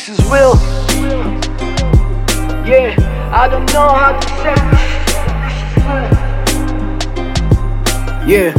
this is real. Yeah, I don't know how to say this. Yeah.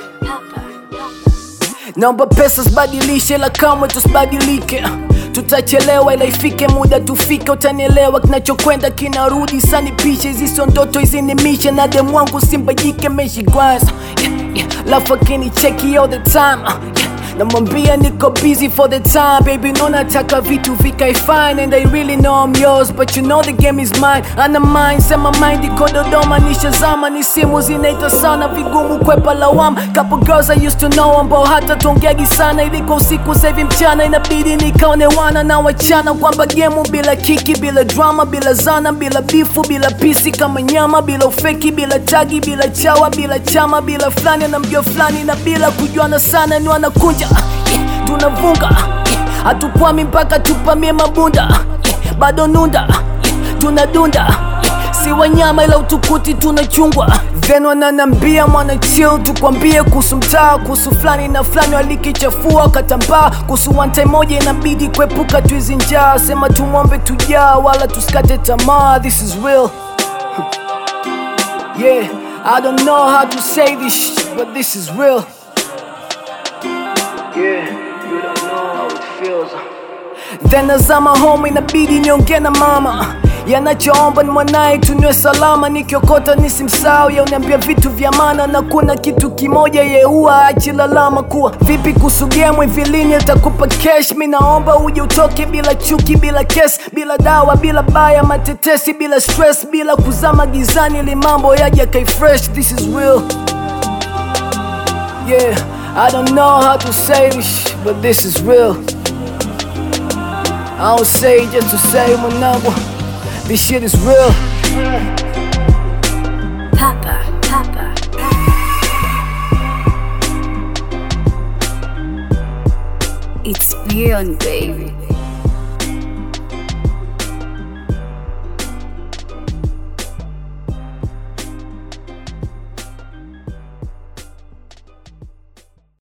Naomba pesa zibadilishe la kamwe tusibadilike. Tutachelewa ila ifike muda tufike, utanielewa kinachokwenda kinarudi sani pishe. Hizi sio ndoto, hizi ni mission na demu wangu simbajike meshi gwanza. Love akini cheki all the time. Namwambia niko busy for the time. Baby no nataka vitu vikai fine, and I really know I'm yours, but you know the game is mine. Ana mind, sema mind iko Dodoma nishazama. Ni simu zinaita sana, vigumu kwepa lawama. Couple girls I used to know ambao hata tuongeagi sana. Iliko usiku saivi mchana, inabidi nikaone wana na wachana. Kwamba gemu bila kiki, bila drama, bila zana, bila bifu, bila pisi kama nyama, bila ufeki, bila tagi, bila chawa, bila chama, bila flani na mgeo flani, na bila kujuana sana ni wanakunja. Tunavunga, hatukwami mpaka tupamie mabunda. Bado nunda, tunadunda. Si wanyama ila utukuti tunachungwa. Then wananambia mwana chill, tukwambie kuhusu mtaa, kuhusu flani na flani walikichafua katambaa. Kuhusu one time moja inabidi kwepuka tuizi njaa. Sema tumwombe tujaa wala tusikate tamaa. This is real. Yeah, I don't know how to say this shit, but this is real. Yeah, you don't know how it feels. Then nazama home inabidi niongee na mama. Yanachoomba ni mwanae tunywe salama. Nikiokota nisimsahau, ya uniambia vitu vya maana. Na kuna kitu kimoja ye huwa achi lalama. Kuwa vipi kuhusu game hivi lini itakupa cash. Mi naomba uje utoke bila chuki, bila kesi, bila dawa, bila baya matetesi, bila stress, bila kuzama gizani ili mambo yaje kai fresh. This is real. Yeah, I don't know how to say this, but this is real. I don't say it just to say mwanangu. This shit is real. Papa. It's beyond, baby.